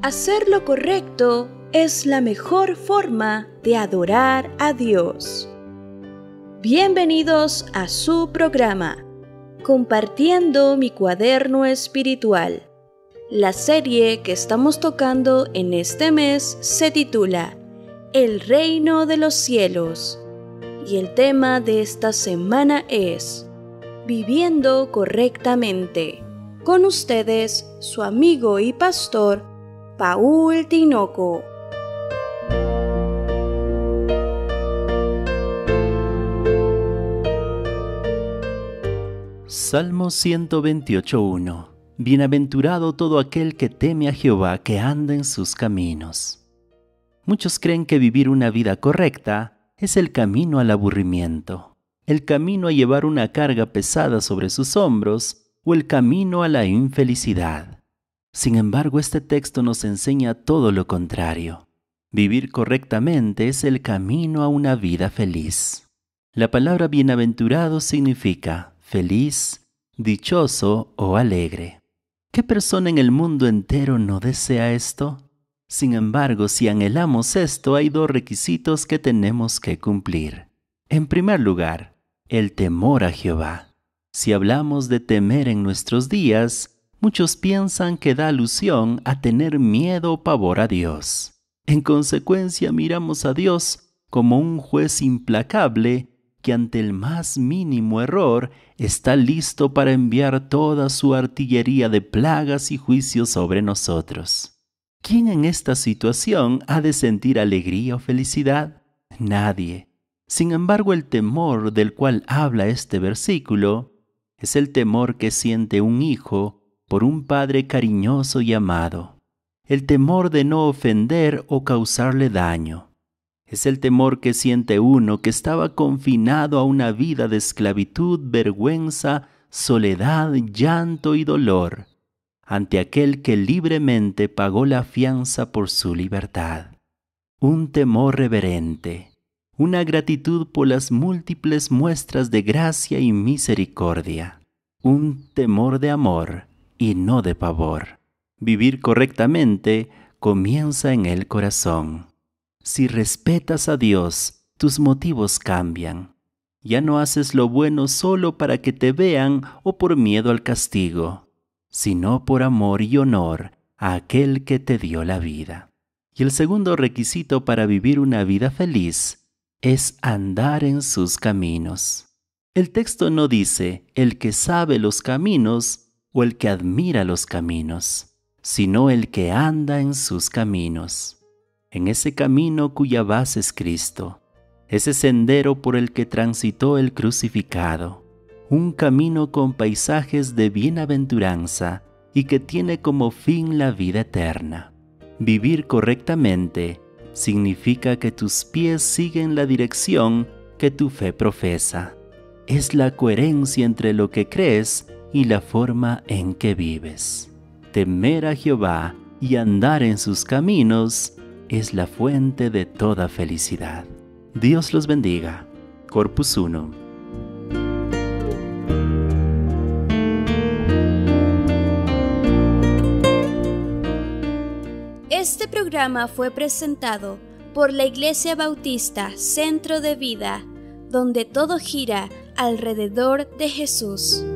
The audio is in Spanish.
Hacer lo correcto es la mejor forma de adorar a Dios. Bienvenidos a su programa, Compartiendo mi cuaderno espiritual. La serie que estamos tocando en este mes se titula El Reino de los Cielos. Y el tema de esta semana es Viviendo correctamente. Con ustedes, su amigo y pastor, Paul Tinoco. Salmo 128:1. Bienaventurado todo aquel que teme a Jehová, que anda en sus caminos. Muchos creen que vivir una vida correcta es el camino al aburrimiento, el camino a llevar una carga pesada sobre sus hombros o el camino a la infelicidad. Sin embargo, este texto nos enseña todo lo contrario. Vivir correctamente es el camino a una vida feliz. La palabra bienaventurado significa feliz, dichoso o alegre. ¿Qué persona en el mundo entero no desea esto? Sin embargo, si anhelamos esto, hay dos requisitos que tenemos que cumplir. En primer lugar, el temor a Jehová. Si hablamos de temer en nuestros días, muchos piensan que da alusión a tener miedo o pavor a Dios. En consecuencia, miramos a Dios como un juez implacable que ante el más mínimo error está listo para enviar toda su artillería de plagas y juicios sobre nosotros. ¿Quién en esta situación ha de sentir alegría o felicidad? Nadie. Sin embargo, el temor del cual habla este versículo es el temor que siente un hijo por un padre cariñoso y amado. El temor de no ofender o causarle daño. Es el temor que siente uno que estaba confinado a una vida de esclavitud, vergüenza, soledad, llanto y dolor, ante aquel que libremente pagó la fianza por su libertad. Un temor reverente, una gratitud por las múltiples muestras de gracia y misericordia, un temor de amor y no de pavor. Vivir correctamente comienza en el corazón. Si respetas a Dios, tus motivos cambian. Ya no haces lo bueno solo para que te vean o por miedo al castigo, sino por amor y honor a aquel que te dio la vida. Y el segundo requisito para vivir una vida feliz es andar en sus caminos. El texto no dice el que sabe los caminos o el que admira los caminos, sino el que anda en sus caminos. En ese camino cuya base es Cristo, ese sendero por el que transitó el crucificado, un camino con paisajes de bienaventuranza y que tiene como fin la vida eterna. Vivir correctamente significa que tus pies siguen la dirección que tu fe profesa. Es la coherencia entre lo que crees y la forma en que vives. Temer a Jehová y andar en sus caminos es la fuente de toda felicidad. Dios los bendiga. Corpus 1. Este programa fue presentado por la Iglesia Bautista Centro de Vida, donde todo gira alrededor de Jesús.